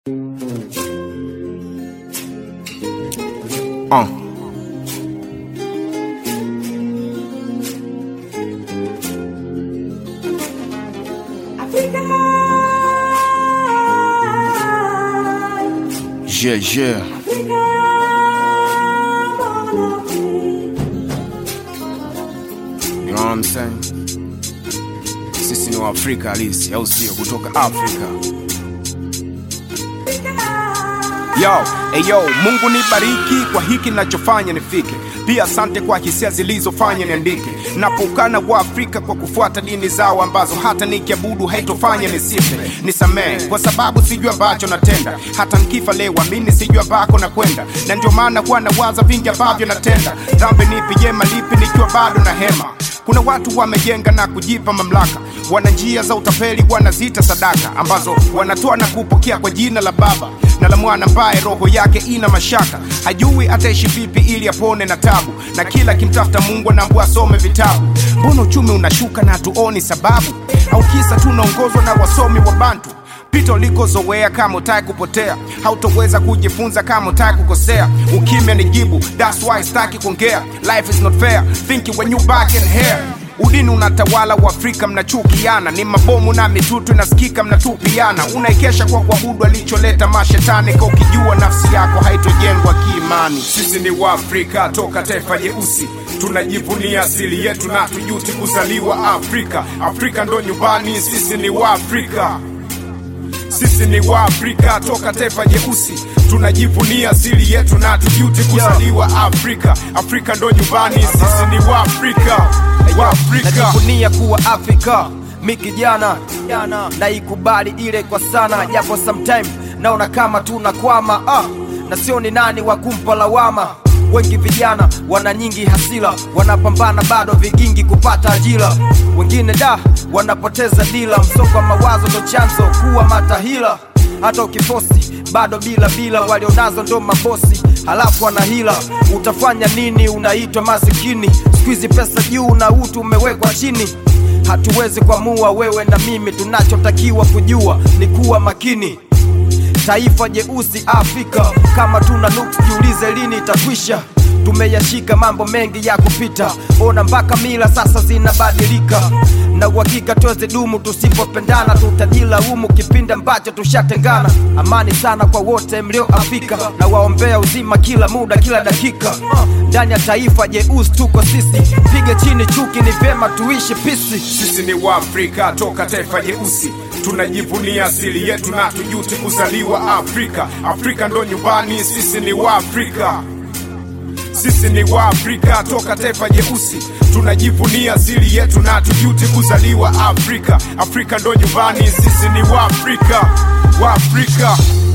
Yeah. You know what I'm saying? Sisi ni wa Afrika halisi, au sio? Kutoka Afrika. Yo, Mungu nibariki kwa hiki ninachofanya nifike. Pia asante kwa hisia zilizofanya niandike. Napokana wa Afrika kwa kufuata dini zao ambazo hata nikiabudu haitofanya nisife. Nisamehe kwa sababu sijua ambacho natenda. Hata nikifa leo amini sijua bako na kwenda. Na ndio maana huwa nawaza vingi ambavyo natenda. Dhambi nipi jema lipi nikiwa bado na hema. Kuna watu wamejenga na kujipa mamlaka. Wana njia za utapeli wanazita sadaka ambazo wanatoa na kupokea kwa jina la Baba na la Mwana ambaye roho yake ina mashaka. Hajui ataishi vipi ili apone na tabu. Na kila kimtafuta Mungu anaambiwa asome vitabu. Mbona uchumi unashuka na hatuoni sababu? Au kisa tunaongozwa na wasomi wa Bantu? Pita ulikozoea kama utaki kupotea. Hautoweza kujifunza kama utaki kukosea. Ukimya ni jibu, that's why sitaki kuongea. Life is not fair, thinking when you back in here. Udini unatawala wa Afrika mnachukiana. Ni mabomu na mitutu inasikika mnatupiana. Unaikesha kwa kuabudu alicholeta mashetani. Kwa ukijua nafsi yako haitojengwa kiimani. Sisi ni wa Afrika toka taifa jeusi. Tunajivunia asili yetu na tujuti kuzaliwa Afrika. Afrika ndo nyumbani, sisi ni wa Afrika. Sisi ni wa Afrika toka taifa jeusi. Tunajivunia asili yetu na tujuti kuzaliwa Afrika. Afrika ndo nyumbani, sisi ni wa Afrika. Najivunia kuwa Afrika, mi kijana na ikubali ile kwa sana. Japo sometime naona kama tunakwama na sio ni nani wa kumpa lawama. Wengi vijana wana nyingi hasila, wanapambana bado vigingi kupata ajira. Wengine wanapoteza dila, msongo wa mawazo ndo chanzo kuwa matahila. Hata ukifosi bado bila walionazo ndo mabosi, halafu wanahila. Utafanya nini? Unaitwa masikini. Squeeze pesa juu na utu umewekwa chini. Hatuwezi kuamua wewe na mimi, tunachotakiwa kujua ni kuwa makini. Taifa jeusi Afrika, kama tuna nuksi jiulize lini itakwisha. Tumeyashika mambo mengi ya kupita, ona mpaka mila sasa zinabadilika. Na uhakika tuweze dumu, tusipopendana tutajilaumu kipindi ambacho tushatengana. Amani sana kwa wote mlio Afrika, na waombea uzima kila muda kila dakika. Ndani ya taifa jeusi tuko sisi, pige chini chuki, ni vyema tuishi pisi. Sisi ni wa Afrika toka taifa jeusi. Tunajivunia asili yetu na tujuti kuzaliwa Afrika. Afrika ndo nyumbani, sisi ni wa Afrika. Sisi ni wa Afrika toka taifa jeusi. Tunajivunia asili yetu na tujuti kuzaliwa Afrika. Afrika ndo nyumbani, sisi ni wa Afrika. Wa Afrika.